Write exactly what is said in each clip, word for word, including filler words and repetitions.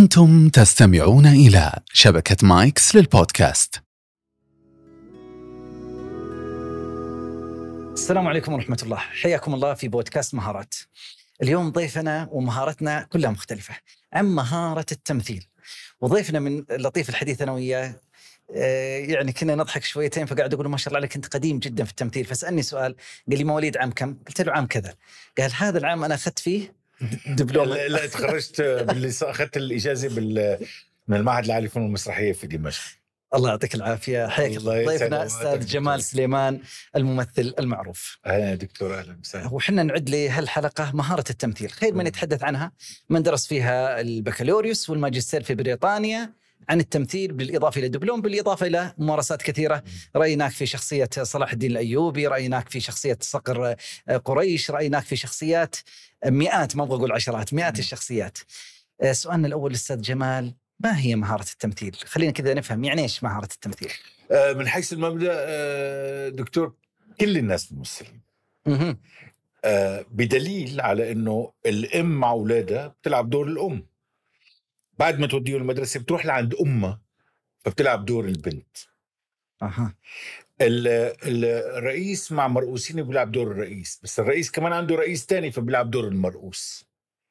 أنتم تستمعون إلى شبكة مايكس للبودكاست. السلام عليكم ورحمة الله، حياكم الله في بودكاست مهارات. اليوم ضيفنا ومهارتنا كلها مختلفة عن مهارة التمثيل، وضيفنا من لطيف الحديث أنا وياه. يعني كنا نضحك شويتين فقاعد أقول ما شاء الله عليك أنت قديم جدا في التمثيل، فسألني سؤال قال لي مواليد عام كم؟ قلت له عام كذا. قال هذا العام أنا أخذت فيه دبلوم. لا, لا تخرجت باللي أخذت الإجازة بال من المعهد العالي للفنون المسرحية في دمشق. الله يعطيك العافية، حياك الله. ضيفنا أستاذ جمال سليمان الممثل المعروف. أهلا دكتور، أهلا وسهلا. وحنا نعد لهالحلقة مهارة التمثيل، خير من يتحدث عنها من درس فيها البكالوريوس والماجستير في بريطانيا عن التمثيل، بالإضافة إلى دبلوم، بالإضافة إلى ممارسات كثيرة. رأيناك في شخصية صلاح الدين الأيوبي، رأيناك في شخصية صقر قريش، رأيناك في شخصيات مئات، ما أبغى أقول عشرات، مئات الشخصيات. سؤالنا الأول أستاذ جمال، ما هي مهارة التمثيل؟ خلينا كذا نفهم يعني إيش مهارة التمثيل. آه من حيث المبدأ آه دكتور، كل الناس ممثلين. آه بدليل على إنه الأم مع أولادها بتلعب دور الأم، بعد ما توديه المدرسة بتروح لعند أمها فبتلعب دور البنت. أها. الرئيس مع مرؤوسين بيلعب دور الرئيس، بس الرئيس كمان عنده رئيس تاني فبيلعب دور المرؤوس.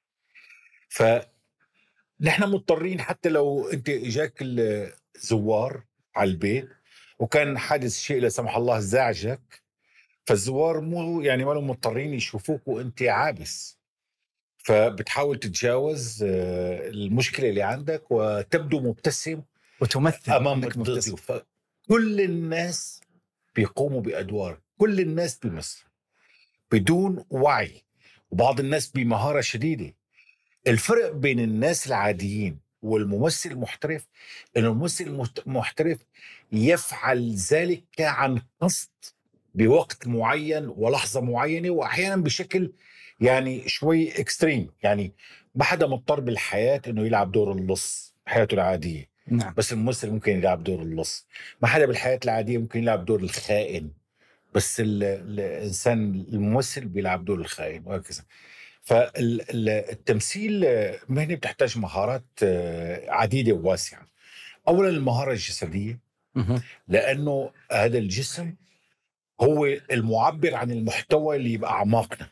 فنحن مضطرين، حتى لو انت اجاك الزوار على البيت وكان حادث شيء لا سمح الله زعجك، فالزوار مو يعني ما لهم مضطرين يشوفوك وانت عابس، فبتحاول تتجاوز المشكلة اللي عندك وتبدو مبتسم وتمثل امام الضيوف. كل الناس بيقوموا بأدوار، كل الناس بيمثلوا بدون وعي، وبعض الناس بمهارة شديدة. الفرق بين الناس العاديين والممثل المحترف إن الممثل المحترف يفعل ذلك عن قصد بوقت معين ولحظة معينة، وأحيانا بشكل يعني شوي اكستريم. يعني ما حدا مضطر بالحياة إنه يلعب دور اللص حياته العادية. نعم. بس الممثل ممكن يلعب دور اللص. ما حدا بالحياة العادية ممكن يلعب دور الخائن، بس الإنسان الممثل بيلعب دور الخائن، وهكذا. فالتمثيل مهنة بتحتاج مهارات عديدة وواسعة. أولا المهارة الجسدية، لأنه هذا الجسم هو المعبر عن المحتوى اللي يبقى أعماقنا،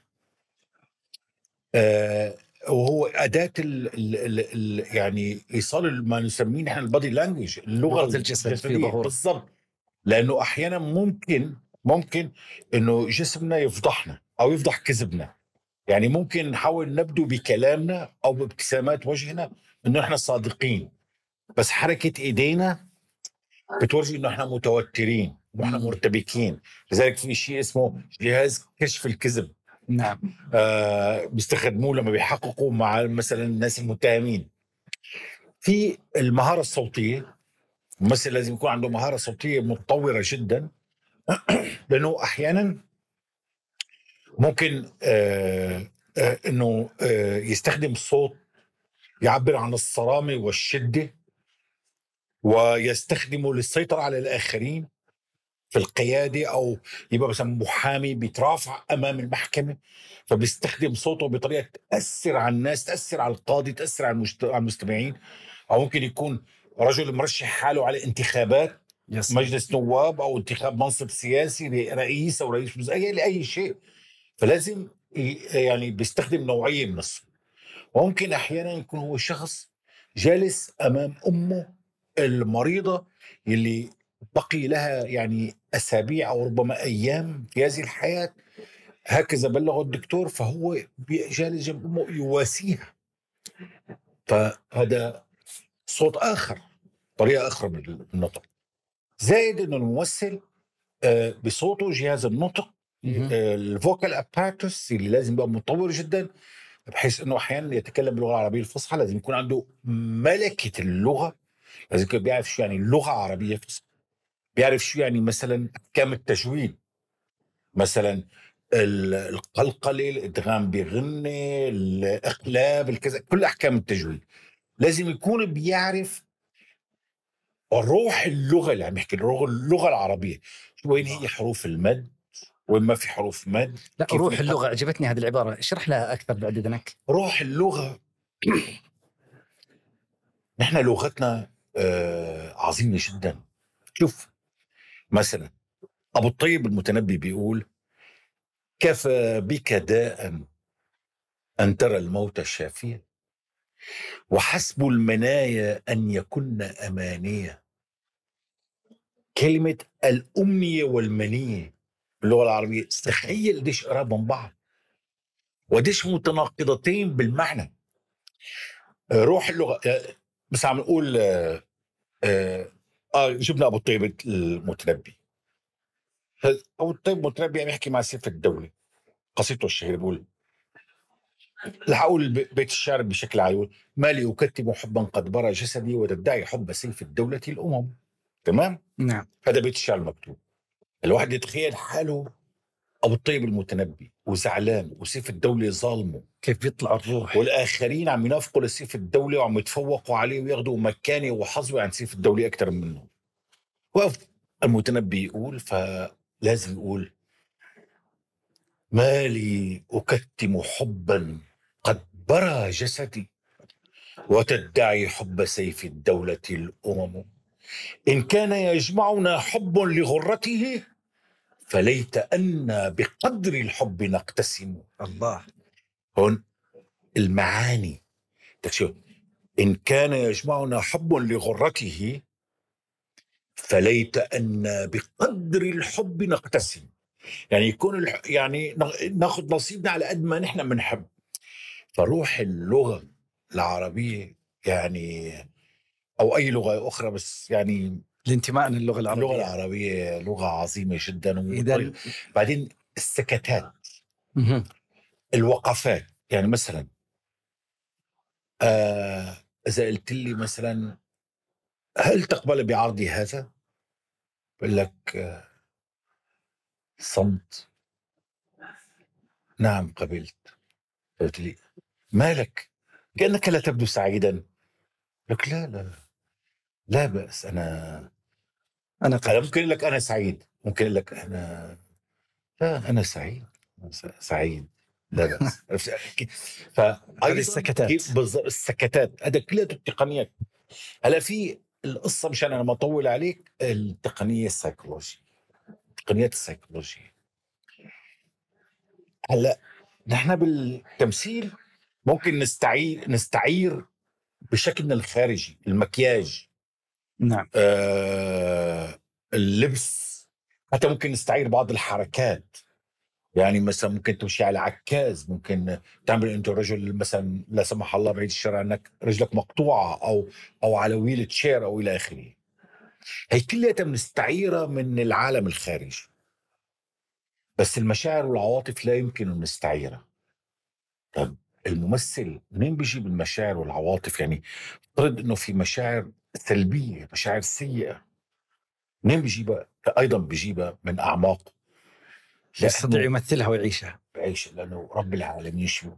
وهو أداة ال ال ال يعني إيصال ما نسميه نحن البادي لانجويج، اللغة الجسد في ظهور. بالضبط. لأنه أحيانا ممكن ممكن إنه جسمنا يفضحنا أو يفضح كذبنا. يعني ممكن نحاول نبدو بكلامنا أو بابتسامات وجهنا إنه إحنا صادقين، بس حركة إيدينا بتورجي إنه إحنا متوترين وإحنا مرتبكين. لذلك في شيء اسمه جهاز كشف الكذب. نعم. آه بيستخدموه لما بيحققوا مع مثلا الناس المتهمين. في المهارة الصوتية، الممثل لازم يكون عنده مهارة صوتية متطورة جدا، لأنه أحيانا ممكن آه آه إنه آه يستخدم الصوت يعبر عن الصرامة والشدة، ويستخدمه للسيطرة على الآخرين في القيادة، أو يبقى مثلا محامي بيترافع أمام المحكمة فبيستخدم صوته بطريقة تأثر على الناس، تأثر على القاضي، تأثر على المستمعين. أو ممكن يكون رجل مرشح حاله على انتخابات يس. مجلس نواب أو انتخاب منصب سياسي رئيس أو رئيس وزراء لأي شيء، فلازم يعني بيستخدم نوعية من الصوت. وممكن أحيانا يكون هو شخص جالس أمام أمه المريضة اللي بقي لها يعني أسابيع أو ربما أيام في هذه الحياة، هكذا بلغه الدكتور، فهو جالس جنب أمه يواسيها. فهذا صوت آخر، طريقة أخرى من النطق. زائد أنه الممثل بصوته جهاز النطق الفوكال أباراتوس اللي لازم يبقى متطور جدا، بحيث أنه أحيانا يتكلم باللغة العربية الفصحى. لازم يكون عنده ملكة اللغة، لازم يكون بيعرف شو يعني اللغة عربية فصحى، بيعرف شو يعني مثلا أحكام التجويد، مثلا القلقلة، الإدغام بغنة، الإقلاب، الكذا، كل أحكام التجويد. لازم يكون بيعرف روح اللغة اللي عم يحكي، اللغة العربية، وين هي حروف المد وين ما في حروف مد. لا، روح اللغة عجبتني هذه العبارة، اشرح لها أكثر بعد إذنك. روح اللغة نحن لغتنا آه عظيمة جدا. شوف مثلا أبو الطيب المتنبي بيقول: كفى بك داء أن ترى الموت الشافية، وحسب المنايا أن يكن أمانية. كلمة الأمنية والمنية باللغة العربية، تخيل قديش قراب من بعض وديش متناقضتين بالمعنى. روح اللغة، بس عم نقول آه, آه, آه جبنا أبو الطيب المتنبي. أبو الطيب المتنبي عم يحكي مع سيف الدولة، قصيدته الشهيرة بيقول، رح أقول بيت الشعر بشكل عام: مالي أكتم حبا قد برى جسدي وتدعي حب سيف الدولة الأمم. تمام؟ نعم. هذا بيت الشعر المكتوب. الواحد يتخيل حاله أبو الطيب المتنبي وزعلان وسيف الدولة ظالمه، كيف بيطلع الروح، والآخرين عم ينافقوا لسيف الدولة وعم يتفوقوا عليه وياخدوا مكانه وحظوه عن سيف الدولة أكثر منه. وقف المتنبي يقول، فلازم يقول: مالي أكتم حبا قد برى جسدي وتدعي حب سيف الدولة الأمم. إن كان يجمعنا حب لغرته فليت أن بقدر الحب نقتسم. الله. هون المعاني تكشف. إن كان يجمعنا حب لغرته فليت أن بقدر الحب نقتسم. يعني يكون الح... يعني ناخذ نصيبنا على قد ما نحن بنحب. فروح اللغة العربية يعني، أو أي لغة أخرى، بس يعني الانتماء للغة العربية. اللغة العربية لغة عظيمة جدا. إذن... بعدين السكتات، مه. الوقفات. يعني مثلا آه إذا قلت لي مثلا: هل تقبل بعرضي هذا؟ بقول لك آه صمت. نعم قبلت. قلت لي: مالك؟ كأنك لا تبدو سعيدا. لك لا لا لا بأس، أنا أنا أنا ممكن لك أنا سعيد، ممكن لك أنا لا أنا سعيد سعيد لا بأس. فأيضا السكتات، السكتات هذا كلها التقنيات. هلا في القصة، مشان أنا ما أطول عليك، التقنية السيكولوجية، تقنيات السيكولوجية. هلا نحن بالتمثيل ممكن نستعير نستعير بشكلنا الخارجي، المكياج، نعم، آه اللبس، حتى ممكن نستعير بعض الحركات. يعني مثلا ممكن تمشي على عكاز، ممكن تعمل انت رجل مثلا لا سمح الله بعيد الشر عنك رجلك مقطوعه، او او على ويل تشير او الى اخره. هي كلها بنستعيرها من العالم الخارجي، بس المشاعر والعواطف لا يمكن ان نستعيرها. طب الممثل منين بيجيب المشاعر والعواطف؟ يعني افترض انه في مشاعر سلبيه، مشاعر سيئه، منين بيجيبها؟ ايضا بيجيبها من اعماقه، يستطيع يمثلها ويعيشها. بعيش لانه رب العالمين شو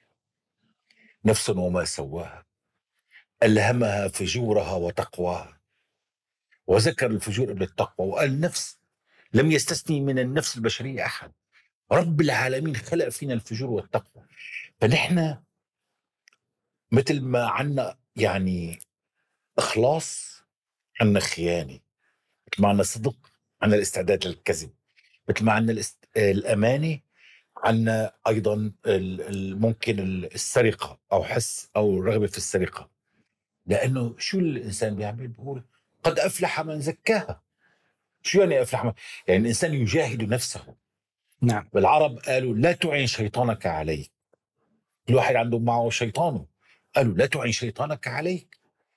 نفس وما سواها ألهمها فجورها وتقواها، وذكر الفجور قبل التقوى وقال نفس لم يستثني من النفس البشرية أحد. رب العالمين خلق فينا الفجور والتقوى. فنحن مثل ما عنا يعني إخلاص، عنا خيانة. مثل ما عنا صدق، عنا الاستعداد للكذب. مثل ما عنا الاست... الأمانة، عنا أيضا ممكن السرقة أو حس أو رغبة في السرقة. لأنه شو الإنسان بيعمل؟ بيقول: قد أفلح من زكاها. شو يعني أفلح من؟ يعني الإنسان يجاهد نفسه. نعم. بالعرب قالوا: لا تعين شيطانك عليك. الواحد عنده معه شيطانه، قالوا: لا تعين شيطانك عليك.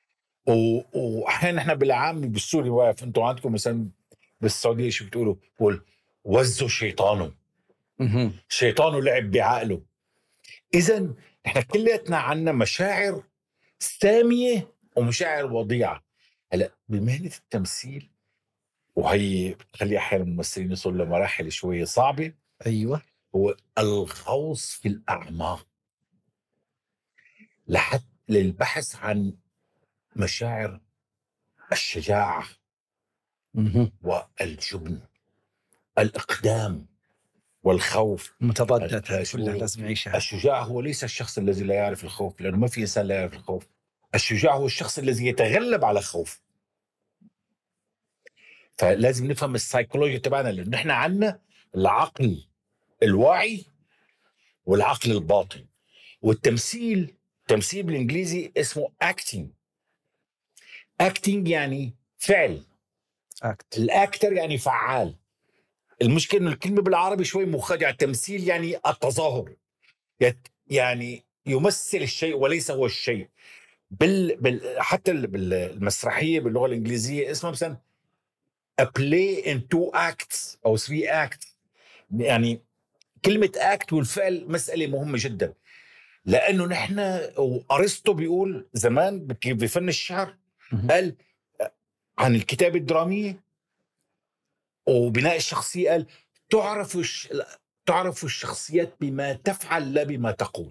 وأحيانا نحن بالعام بالسوري واقف، أنتم عندكم مثلا بالسعودية شو بتقولوا؟ بقول: وزوا شيطانه. شيطانه لعب بعقله. إذن نحن كلياتنا عنا مشاعر سامية ومشاعر وضيعة. هلا بمهنة التمثيل، وهي بتخلي احيانا الممثلين يوصلوا لمراحل شويه صعبه، ايوه، هو الغوص في الاعماق لحد للبحث عن مشاعر الشجاعه والجبن، الاقدام والخوف. متضادات هذه كلها لازم يعيشها. الشجاع هو ليس الشخص الذي لا يعرف الخوف، لانه ما في انسان لا يعرف الخوف. الشجاع هو الشخص الذي يتغلب على خوف. فلازم نفهم السايكولوجيا تبعنا، لأن احنا عندنا العقل الواعي والعقل الباطن. والتمثيل، تمثيل بالإنجليزي اسمه acting. acting يعني فعل. أكت. الأكتر يعني فعال. المشكلة إنه الكلمة بالعربي شوي مخادعة. التمثيل يعني التظاهر، يعني يمثل الشيء وليس هو الشيء. بال... بال... حتى بالمسرحية باللغة الإنجليزية اسمها مثلا a play in two acts أو three acts. يعني كلمة act والفعل مسألة مهمة جدا، لأنه نحن وأرسطو بيقول زمان بفن الشعر قال عن الكتابة الدرامية وبناء الشخصية، قال تعرف الش... تعرف الشخصيات بما تفعل لا بما تقول.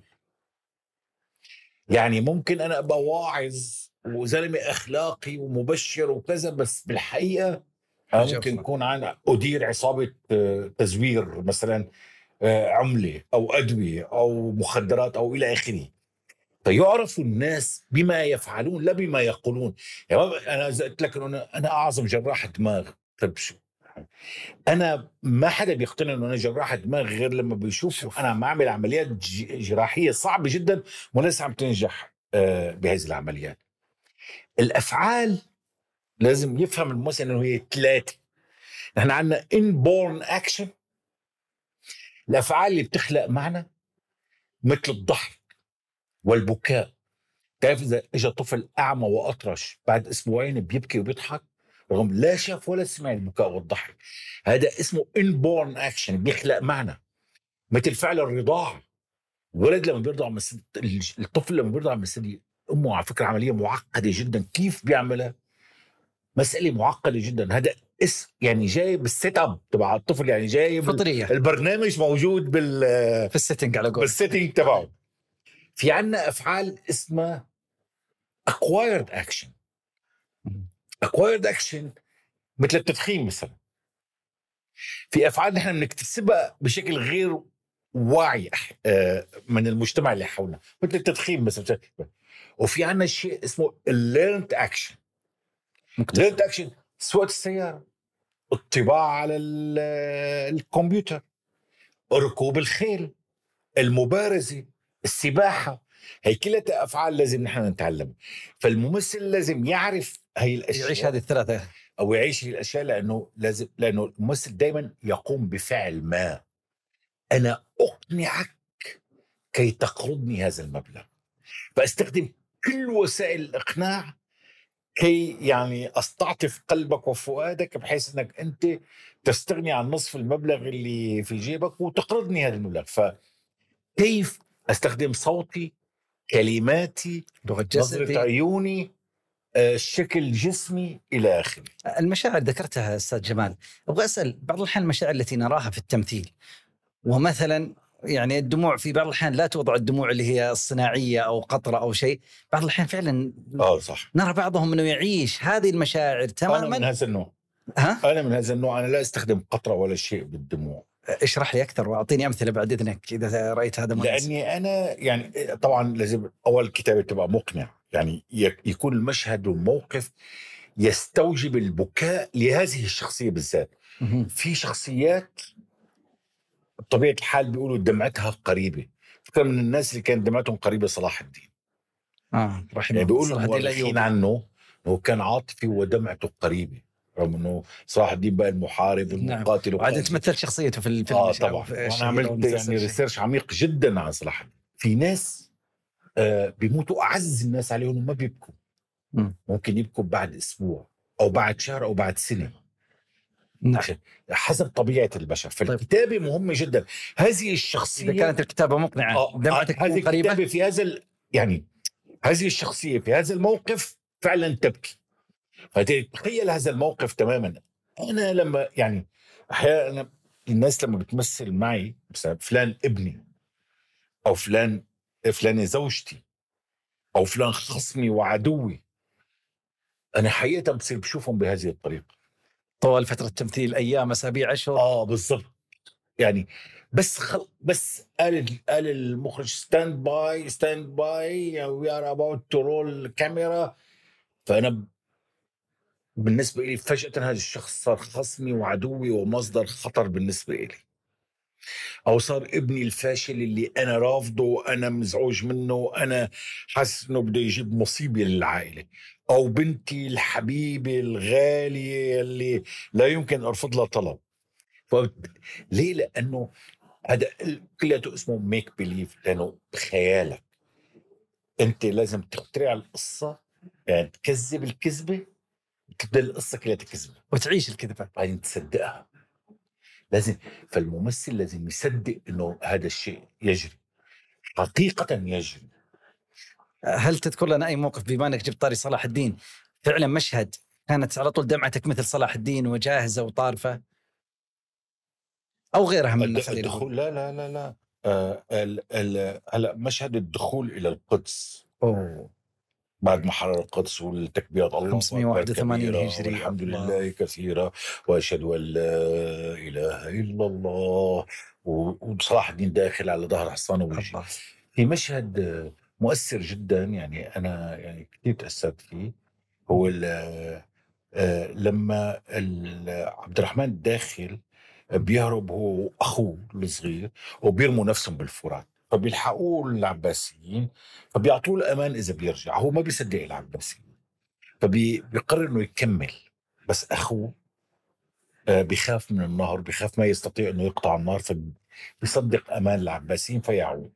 يعني ممكن أنا أبقى واعظ وزلمة أخلاقي ومبشر وكذا، بس بالحقيقة أنا ممكن يكون عن أدير عصابة تزوير مثلا عملة أو أدوية أو مخدرات أو إلى آخره. فيعرف الناس بما يفعلون لا بما يقولون. يعني أنا قلت لك أنه أنا أعظم جراح دماغ. طيب شو؟ أنا ما حدا بيقتنع أنه أنا جراح دماغ غير لما بيشوف أنا معمل عمليات جراحية صعبة جدا وناس عم تنجح بهذه العمليات. الأفعال لازم يفهم الممثل أنه هي ثلاثة. نحن عندنا inborn action، الأفعال اللي بتخلق معنى مثل الضحك والبكاء. تعرف إذا إجا طفل أعمى وأطرش بعد أسبوعين بيبكي وبيضحك رغم لا شاف ولا سمع البكاء والضحك، هذا اسمه inborn action، بيخلق معنى. مثل فعل الرضاعة، الولد لما بيرضع من الطفل لما بيرضع من ثدي أمه، على فكرة عملية معقدة جدا، كيف بيعملها؟ مسألة معقدة جدا. هذا اس يعني جاي بالسيت اب تبع الطفل، يعني جاي فطرية. البرنامج موجود بال في السيتنج على قول بالسيتنج تبعه. في عنا أفعال اسمها acquired action. acquired action مثل التدخين مثلا. في أفعال نحن بنكتسبها بشكل غير واعي من المجتمع اللي حولنا مثل التدخين مثلا. وفي عنا شيء اسمه learned action. learned action سواقة السيارة، الطباعة على الكمبيوتر، ركوب الخيل، المبارزة، السباحة. هي كلها أفعال لازم نحن نتعلم. فالممثل لازم يعرف هي الأشياء، يعيش هذه الثلاثة أو يعيش هي الأشياء، لأنه لازم، لأنه الممثل دايما يقوم بفعل ما. أنا أقنعك كي تقرضني هذا المبلغ، فأستخدم كل وسائل الإقناع كي يعني أستعطف قلبك وفؤادك بحيث أنك أنت تستغني عن نصف المبلغ اللي في جيبك وتقرضني هذا المبلغ. فكيف أستخدم صوتي، كلماتي، نظرة عيوني، شكل جسمي إلى آخره. المشاعر ذكرتها أستاذ جمال، أبغى أسأل بعض الأحيان المشاعر التي نراها في التمثيل، ومثلا يعني الدموع في بعض الأحيان لا توضع الدموع اللي هي الصناعية أو قطرة أو شيء، بعض الأحيان فعلا آه صح نرى بعضهم أنه يعيش هذه المشاعر تماما. أنا من هذا النوع. ها؟ أنا من هذا النوع، أنا لا أستخدم قطرة ولا شيء بالدموع. اشرح لي أكثر وأعطيني أمثلة بعد إذنك إذا رأيت هذا مناسب. لأني أنا يعني طبعا لازم أول كتابة تبقى مقنع، يعني يكون المشهد والموقف يستوجب البكاء لهذه الشخصية بالذات. في شخصيات بطبيعة الحال بيقولوا دمعتها قريبة. فكرة من الناس اللي كانت دمعتهم قريبة صلاح الدين. آه رحمه يعني بيقولوا المؤرخين عنه أنه كان عاطفي ودمعته قريبة، رغم أنه صلاح الدين بقى المحارب والمقاتل. نعم. وعاد تمثل شخصيته في الفيلم. آه طبعا. وأنا عملت يعني ريسيرش عميق جدا عن صلاح الدين. في ناس آه بيموتوا أعز الناس عليهم وما بيبكوا. م. ممكن يبكوا بعد أسبوع أو بعد شهر أو بعد سنة. نعم. حسب طبيعة البشر. فالكتابة مهمة جدا. هذه الشخصية إذا كانت الكتابة مقنعة، آه دمعتك هذه الكتابة في هذا ال... يعني هذه الشخصية في هذا الموقف فعلا تبكي. فتخيل هذا الموقف تماما. أنا لما يعني أحيانا الناس لما بتمثل معي مثلا فلان ابني أو فلان فلان زوجتي أو فلان خصمي وعدوي، أنا حقيقة بصير بشوفهم بهذه الطريقة طوال فترة التمثيل، أيام، أسابيع، أشهر. آه بالضبط. يعني بس خل... بس قال قال المخرج ستاند باي ستاند باي وي ار اباوت تو رول كاميرا. فانا بالنسبه لي فجاه هذا الشخص صار خصمي وعدوي ومصدر خطر بالنسبه لي، او صار ابني الفاشل اللي انا رافضه وانا مزعوج منه وانا حاسس انه بده يجيب مصيبه للعائله، او بنتي الحبيبه الغاليه اللي لا يمكن ارفض لها طلب. ف... ليه؟ لانه هذا كلياته اسمه ميك بليف، لانه بخيالك انت لازم تخترع القصه، يعني تكذب الكذبه، تبدا القصه كلها كذبه وتعيش الكذبه بعدين تصدقها. لازم، فالممثل لازم يصدق انه هذا الشيء يجري حقيقه يجري. هل تذكر لنا اي موقف، بما انك جبت طاري صلاح الدين، فعلا مشهد كانت على طول دمعتك مثل صلاح الدين وجاهزه وطارفه، او غيرها من الدخول؟ لا لا لا لا آه هلا مشهد الدخول الى القدس، اوه بعد ما حرر القدس والتكبيرات الله خمسمائة وواحد وثمانين هجري الحمد لله كثيرة وأشهد أن لا إله إلا الله، وصلاح الدين داخل على ظهر حصان وبيجي. في مشهد مؤثر جدا، يعني أنا يعني كثير تأثرت فيه، هو لما عبد الرحمن الداخل بيهرب هو وأخوه الصغير وبيرموا نفسهم بالفرات، فبيلحقوه العباسيين فبيعطوه الأمان إذا بيرجع. هو ما بيصدق العباسيين فبيقرر إنه يكمل، بس أخوه بيخاف من النهر، بيخاف ما يستطيع إنه يقطع النار، فبيصدق أمان العباسيين فيعود.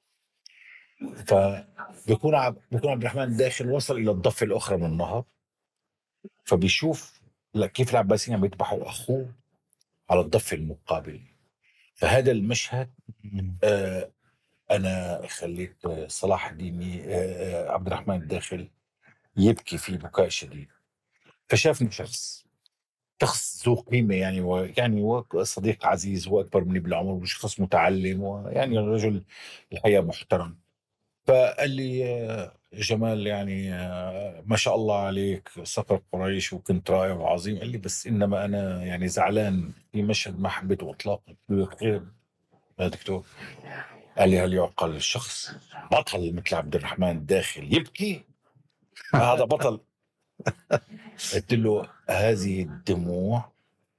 فبيكون عب... بيكون عبد الرحمن داخل وصل إلى الضفة الأخرى من النهر، فبيشوف كيف العباسيين عم يذبحوا أخوه على الضفة المقابل. فهذا المشهد آه أنا خليت صلاح الدين آه عبد الرحمن الداخل يبكي في بكاء شديد. فشافني شخص شخص ذو قيمة، يعني ويعني صديق عزيز وأكبر مني بالعمر وشخص متعلم ويعني رجل الحقيقة محترم. فقال لي جمال يعني ما شاء الله عليك صقر قريش وكنت رائع وعظيم. قال لي بس إنما أنا يعني زعلان في مشهد ما حبيته إطلاقا. خير يا دكتور؟ قال لي هل يعقل الشخص بطل مثل عبد الرحمن الداخل يبكي؟ هذا بطل. قلت له هذه الدموع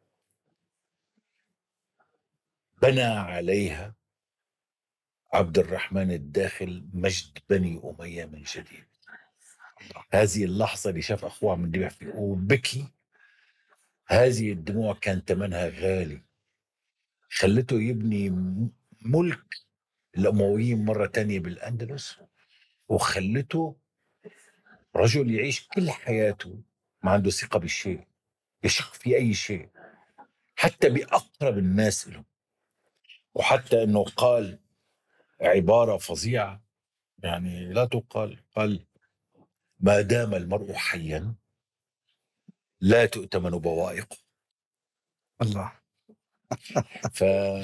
بنى عليها عبد الرحمن الداخل مجد بني أمية من جديد. هذه اللحظة اللي شاف أخوه من دمع فيه وبكي، هذه الدموع كان ثمنها غالي، خلته يبني ملك الأمويين مرة تانية بالأندلس، وخلته رجل يعيش كل حياته ما عنده ثقة بالشيء، يشك في أي شيء حتى بأقرب الناس له. وحتى أنه قال عبارة فظيعة يعني لا تقال، قال ما دام المرء حيا لا تؤتمن بوائقه. الله. ف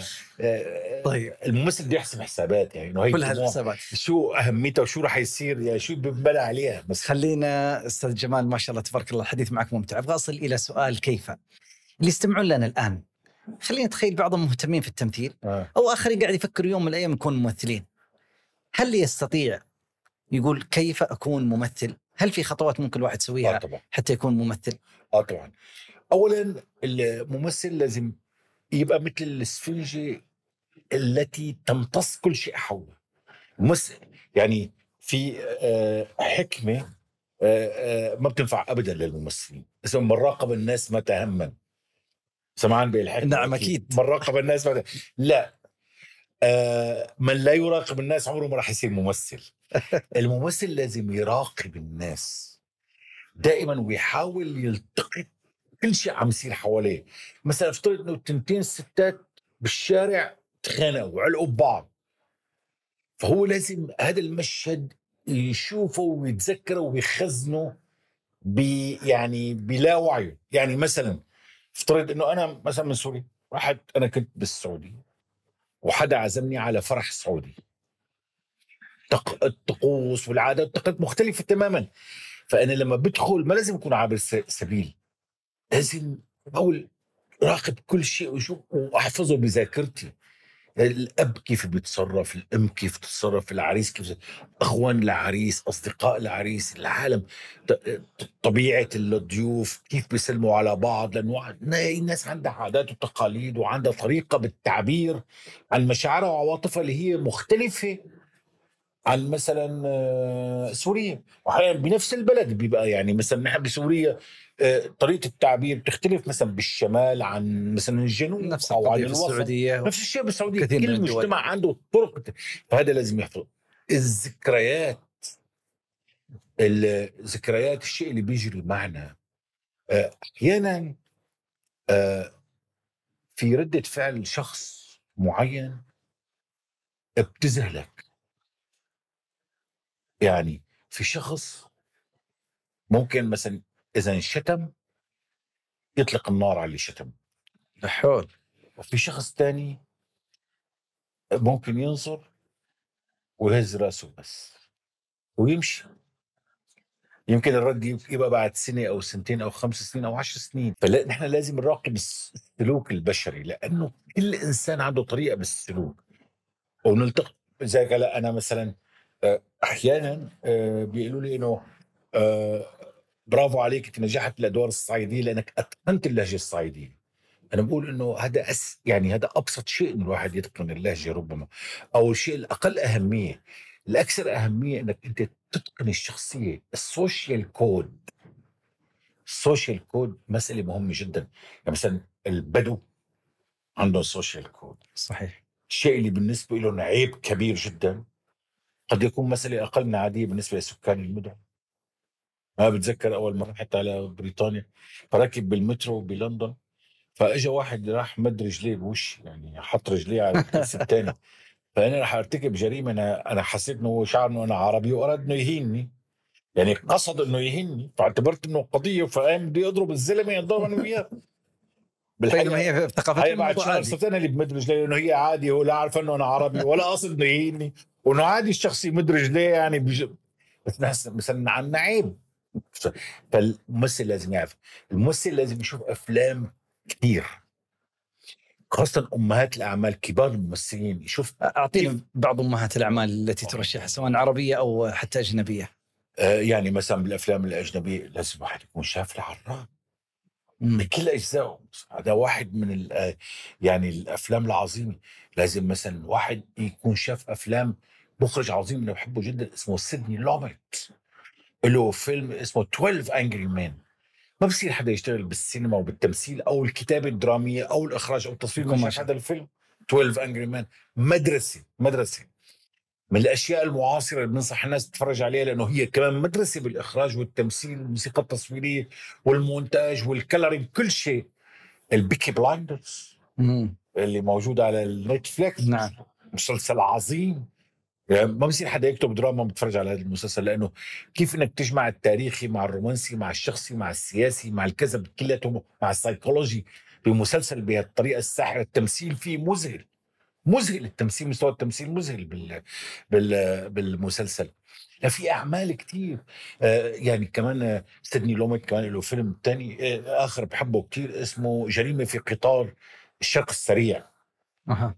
طيب الممثل بده يحسب حسابات، يعني انه هي كل هالحسابات شو اهميتها وشو راح يصير، يعني شو بنبنى عليها. بس خلينا استاذ جمال، ما شاء الله تبارك الله الحديث معك ممتع. ابغى اصل الى سؤال كيف اللي يستمعون لنا الان. خلينا نتخيل بعضهم مهتمين في التمثيل آه. او اخرين قاعد يفكر يوم من الايام يكون ممثلين. هل يستطيع يقول كيف اكون ممثل؟ هل في خطوات ممكن الواحد يسويها آه حتى يكون ممثل؟ اه طبعا. اولا الممثل لازم يبقى مثل الاسفنجة التي تمتص كل شيء حوله. ممثل يعني في آه حكمة آه آه ما بتنفع ابدا للممثلين، اسمه من راقب الناس ما تهمن. سمعان بالحكمة؟ نعم اكيد. من راقب الناس ما لا آه من لا يراقب الناس عمره ما راح يصير ممثل. الممثل لازم يراقب الناس دائما ويحاول يلتقط كل شيء عم يصير حواليه. مثلا افترض انه تنتين ستات بالشارع تخانقوا وعلقوا ببعض، فهو لازم هذا المشهد يشوفه ويتذكره ويخزنه بي يعني بلا وعيه. يعني مثلا افترض انه انا مثلا من سوريا، رحت انا كنت بالسعوديه وحدا عزمني على فرح سعودي، الطقوس والعادات والتقاليد مختلفه تماما. فانا لما بدخل ما لازم اكون عابر سبيل، لازم اقول راقب كل شيء وشوف واحفظه بذاكرتي. الاب كيف بيتصرف، الام كيف تتصرف، العريس كيف، اخوان العريس، اصدقاء العريس، العالم، ط- طبيعه الضيوف كيف بيسلموا على بعض، لانه الناس عندها عادات وتقاليد وعندها طريقه بالتعبير عن مشاعرها وعواطفها اللي هي مختلفه عن مثلا آه، سوريا. واحيانا بنفس البلد بيبقى، يعني مثلا نحن بسوريا آه، طريقه التعبير بتختلف مثلا بالشمال عن مثلا الجنوب نفس او عن القضية في الوسط. السعودية نفس الشيء بالسعوديه، وكثير من كل الدول. مجتمع عنده طرق. فهذا لازم يحفظ الذكريات، الذكريات الشيء اللي بيجري معنا. آه، احيانا آه، في ردة فعل شخص معين بتذهلك. يعني في شخص ممكن مثلا اذا انشتم يطلق النار على اللي شتم، حول. وفي شخص تاني ممكن ينظر ويهز راسه بس ويمشي. يمكن الرد يبقى بعد سنة أو سنتين أو خمس سنين أو عشر سنين. فنحن لازم نراقب السلوك البشري، لأنه كل إنسان عنده طريقة بالسلوك ونلتقط. زي هلا أنا مثلا آه، أحيانا آه، بيقولوا لي إنه آه، برافو عليك أنت نجحت بالأدوار الصعيدية لأنك أتقنت اللهجة الصعيدية. أنا بقول إنه هذا أس يعني هذا أبسط شيء إنه الواحد يتقن اللهجة ربما، أو الشيء الأقل أهمية. الأكثر أهمية إنك أنت تتقن الشخصية، السوشيال كود. السوشيال كود مسألة مهمة جدا. يعني مثلا البدو عنده سوشيال كود، صحيح. الشيء اللي بالنسبة لهم عيب كبير جدا قد يكون مسألة أقل من عادية بالنسبة لسكان المدن. ما بتذكر أول مرة حتى على بريطانيا فركب بالمترو بلندن، فاجا واحد راح مد رجليه بوشي، يعني حط رجليه على الكرسي الثاني. فانا راح ارتكب جريمه. انا انا حسيت انه هو شعر انه انا عربي واراد انه يهيني، يعني قصد انه يهيني، فاعتبرت انه قضيه، فقام بده يضرب الزلمه يضرب انا وياه. بينما بالحقيقه هي في ثقافتهم هي بعد الموضوع شهر عادي. صرت انا اللي بمد رجليه، انه هي عادي، هو لا عارف انه انا عربي ولا قصد انه يهيني، وانه عادي الشخص يمد رجليه يعني بج... بس ناس مثلا عنا عيب. فالممثل لازم يعرف، الممثل لازم يشوف افلام كثير، خاصة أمهات الأعمال، كبار الممثلين، يشوف أعطينا كيف. بعض أمهات الأعمال التي ترشحها سواء عربية أو حتى أجنبية. آه يعني مثلا بالأفلام الأجنبية لازم واحد يكون شاف العراف بكل أجزائه. هذا واحد من ال- آه، يعني الأفلام العظيمة. لازم مثلا واحد يكون شاف أفلام مخرج عظيم أنا بحبه جدا اسمه سيدني لوميت، له فيلم اسمه اثنا عشر Angry Men. ما بصير حدا يشتغل بالسينما وبالتمثيل أو الكتابة الدرامية أو الإخراج أو التصوير ما شاف هذا الفيلم. اثنا عشر Angry Men مدرسة مدرسة من الاشياء المعاصره اللي بننصح الناس تتفرج عليها، لانه هي كمان مدرسه بالاخراج والتمثيل والموسيقى التصويريه والمونتاج والكلرينج كل شيء. البيكي بلايندرز اللي موجود على النتفليكس، نعم، مسلسل عظيم. يعني ما بصير حدا يكتب دراما بتفرج على هذا المسلسل، لانه كيف انك تجمع التاريخي مع الرومانسي مع الشخصي مع السياسي مع الكذب كلياته مع السايكولوجي بمسلسل بهالطريقه الساحره. التمثيل فيه مذهل مذهل، التمثيل مستوى التمثيل مذهل بال بال بالمسلسل. لا في اعمال كتير آه يعني كمان آه، سيدني لوميت كمان له فيلم تاني آه اخر بحبه كتير اسمه جريمه في قطار الشرق السريع. أها.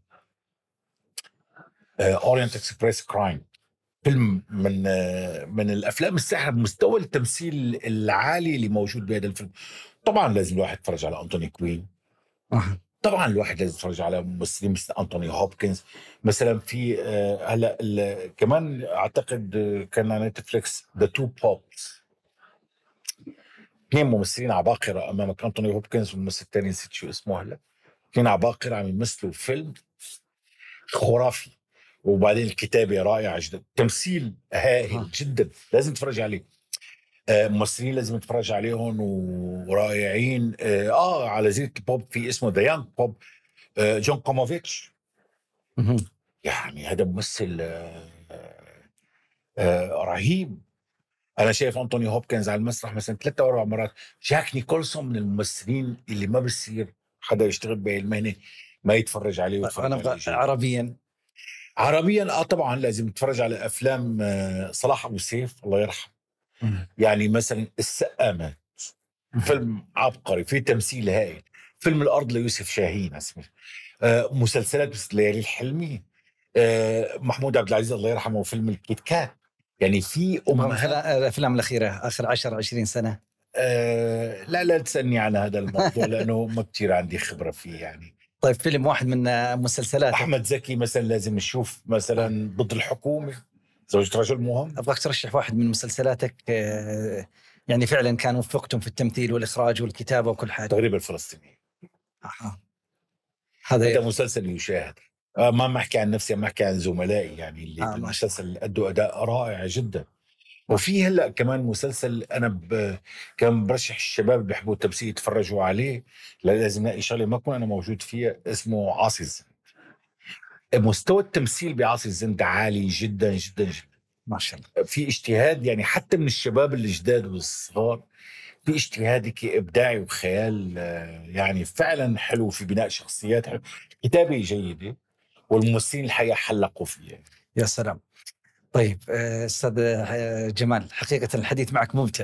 اورينت اكسبريس كرايم، فيلم من آه من الافلام الساحره بمستوى التمثيل العالي اللي موجود بهذا الفيلم. طبعا لازم الواحد يتفرج على انتوني كوين. أها. طبعا الواحد لازم يتفرج على ممثلين مثل انتوني هوبكنز. مثلا في آه، هلا ال- كمان اعتقد آه، كان على نتفليكس ذا تو بوبس، اثنين ممثلين عباقره امامك، انتوني هوبكنز والممثل الثاني نسيت شو اسمه هلا. اثنين عباقره عم يمثلوا فيلم خرافي، وبعدين الكتابه رائعه جدا، تمثيل هائل أها. جدا، لازم تتفرج عليه. آه، ممثلين لازم تتفرج عليهم ورائعين. اه آه، على زينة البوب في اسمه ذا يانج بوب، آه، جون كوموفيتش. مهم. يعني هذا ممثل آه، آه، رهيب. انا شايف انتوني هوبكنز على المسرح مثلا ثلاث او اربع مرات. جاك نيكولسون من الممثلين اللي ما بصير حدا يشتغل بهي المهنه ما يتفرج عليه ويتفرج أنا عليه أبغى جيد. عربيا. عربيا اه طبعا لازم تتفرج على افلام آه، صلاح ابو سيف الله يرحمه. مهم. يعني مثلا السقامات، فيلم عبقري فيه تمثيل هائل. فيلم الأرض ليوسف شاهين اسمه. آه مسلسلات بس ليالي الحلمي، آه محمود عبد العزيز الله يرحمه، فيلم الكيت كات. يعني في أمهات. الأفلام الأخيرة آخر عشر عشرين سنة. آه لا لا تسألني عن هذا الموضوع لأنه ما كتير عندي خبرة فيه يعني. طيب فيلم واحد من مسلسلات أحمد زكي مثلا لازم نشوف مثلا ضد الحكومة، زوجة رجل مهم. أبغاك ترشح واحد من مسلسلاتك آه يعني فعلا كان وفقتم في التمثيل والإخراج والكتابة وكل حاجة. تغريب الفلسطيني. آه. هذا هذا مسلسل يشاهد. آه ما محكي عن نفسي، ما محكي عن زملائي يعني اللي آه بالمسلسل أدوا أداء رائع جدا. وفي هلا كمان مسلسل انا ب... كان برشح الشباب بيحبوا التمثيل يتفرجوا عليه، لازم نلاقي شغله ما اكون انا موجود فيها، اسمه عاصي الزند. مستوى التمثيل بعاصي الزند عالي جدا جدا جدا، ما شاء الله. في اجتهاد يعني حتى من الشباب الجداد والصغار، في اجتهاد ابداعي وخيال يعني فعلا حلو في بناء شخصيات حلو. كتابه جيده والممثلين الحقيقه حلقوا فيها. يا سلام. طيب أستاذ جمال، حقيقة الحديث معك ممتع،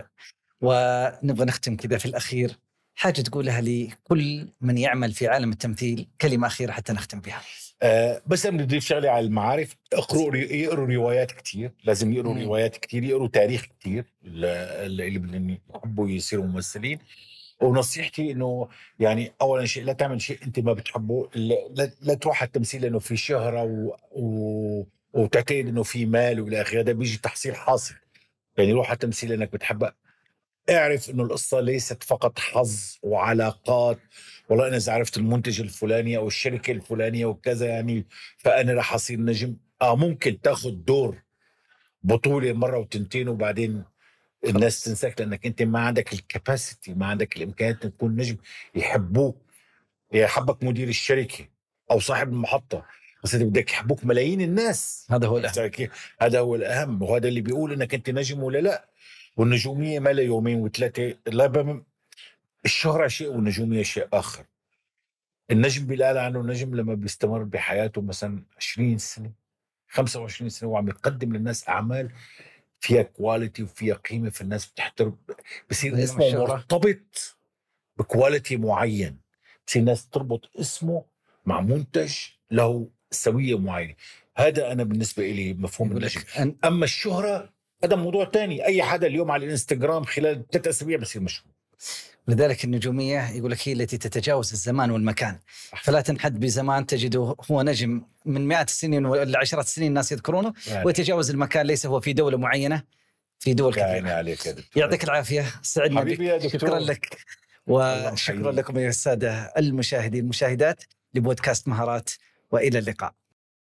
ونبغى نختم كذا في الأخير حاجة تقولها لكل من يعمل في عالم التمثيل، كلمة أخيرة حتى نختم بها. أه بس أنا بدي أضيف شغلة على المعارف. اقرأوا يقروا روايات كتير، لازم يقروا مم. روايات كتير، يقروا تاريخ كتير اللي بدهم يحبوا يصيروا ممثلين. ونصيحتي إنه يعني أولا شيء لا تعمل شيء أنت ما بتحبه، لا, لا تروح على التمثيل لأنه في شهرة و... و... وتعتقد إنه في مال ولا آخره، هذا بيجي تحصيل حاصل. يعني روح على التمثيل لأنك بتحبها. اعرف إنه القصة ليست فقط حظ وعلاقات، والله أنا إذا عرفت المنتج الفلاني أو الشركة الفلانية وكذا يعني فأنا رح أصير نجم. آه ممكن تاخد دور بطولة مرة وتنتين وبعدين الناس تنساك لأنك أنت ما عندك الكاباسيتي، ما عندك الإمكانيات تكون نجم يحبوك. يحبك مدير الشركة أو صاحب المحطة، بس أنت بدك يحبوك ملايين الناس. هذا هو الأهم. هذا هو الأهم، وهذا اللي بيقول إنك أنت نجم ولا لا. والنجومية ما لا يومين وثلاثة، لا بم... الشهرة شيء والنجومية شيء آخر. النجم بيقال عنه نجم لما بيستمر بحياته مثلا عشرين سنة خمسة وعشرين سنة وعم يقدم للناس أعمال فيها كواليتي وفيها قيمة، في الناس بتحترم، بصير اسمه مرتبط بكواليتي معين، بصير الناس تربط اسمه مع منتج له سوية معينة. هذا أنا بالنسبة إلي مفهوم النجم. أن... أما الشهرة هذا موضوع تاني. أي حدا اليوم على الانستغرام خلال ثلاثة أسابيع بصير مشهور. لذلك النجومية يقول لك هي التي تتجاوز الزمان والمكان، فلا تنحد بزمان تجده هو نجم من مئات السنين ولا عشرات السنين الناس يذكرونه يعني. ويتجاوز المكان، ليس هو في دولة معينة، في دول كثيرة. يعني يعطيك العافية، سعدنا بك. شكرا لك وشكرا لكم يا السادة المشاهدين المشاهدات لبودكاست مهارات، وإلى اللقاء.